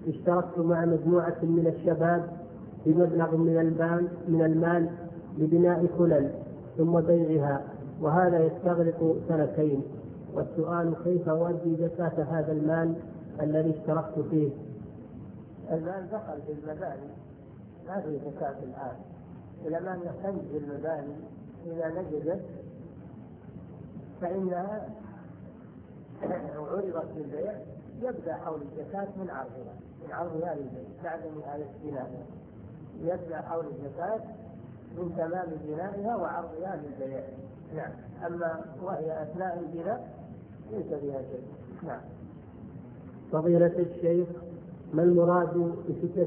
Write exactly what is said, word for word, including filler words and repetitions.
اشتركت مع مجموعة من الشباب بمبلغ من المال من المال لبناء خلل ثم بيعها، وهذا يستغرق سنتين. والسؤال: كيف أؤدي زكاة هذا المال الذي اشتركت فيه؟ المال دخل في المباني، ما في زكاة الآن، إلى ما نحتاج المباني إذا نجدت فإنها عرضت للبيع يبدأ حول الزكاة من عرضها من عرضها للبيع بعد نهاية بنائها، يبدأ حول الزكاة من تمام بنائها وعرضها للبيع. نعم. أما وهي أثناء البناء ليس بها شيء. نعم. فضيلة الشيخ، ما المراد بفتنة